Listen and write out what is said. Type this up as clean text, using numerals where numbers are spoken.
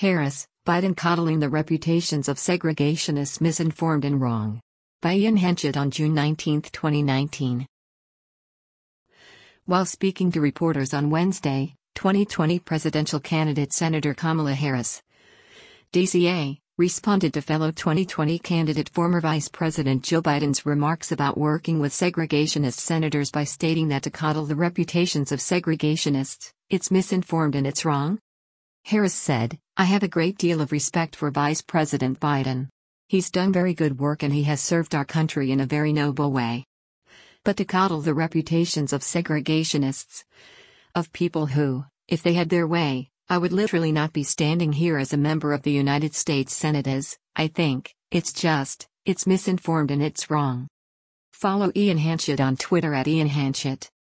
Harris, Biden coddling the reputations of segregationists, misinformed and wrong. By Ian Henchett on June 19, 2019. While speaking to reporters on Wednesday, 2020 presidential candidate Senator Kamala Harris, DCA, responded to fellow 2020 candidate former Vice President Joe Biden's remarks about working with segregationist senators by stating that to coddle the reputations of segregationists, it's misinformed and it's wrong. Harris said, "I have a great deal of respect for Vice President Biden. He's done very good work and he has served our country in a very noble way. But to coddle the reputations of segregationists, of people who, if they had their way, I would literally not be standing here as a member of the United States Senate is, I think, it's misinformed and it's wrong." Follow Ian Henchett on Twitter at Ian Henchett.